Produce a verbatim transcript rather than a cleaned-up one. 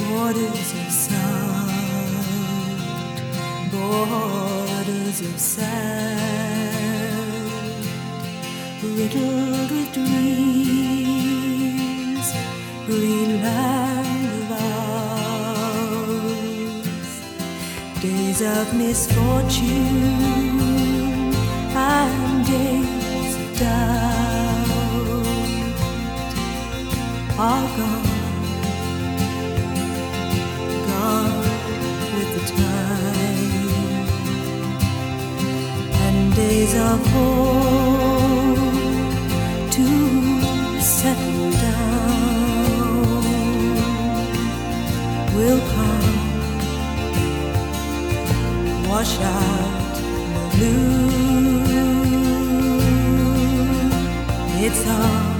Borders of sound, borders of sand, riddled with dreams, Greenland of ours. Days of misfortune and days of doubt are gone. Days of hope to settle down will come, wash out the blue. It's all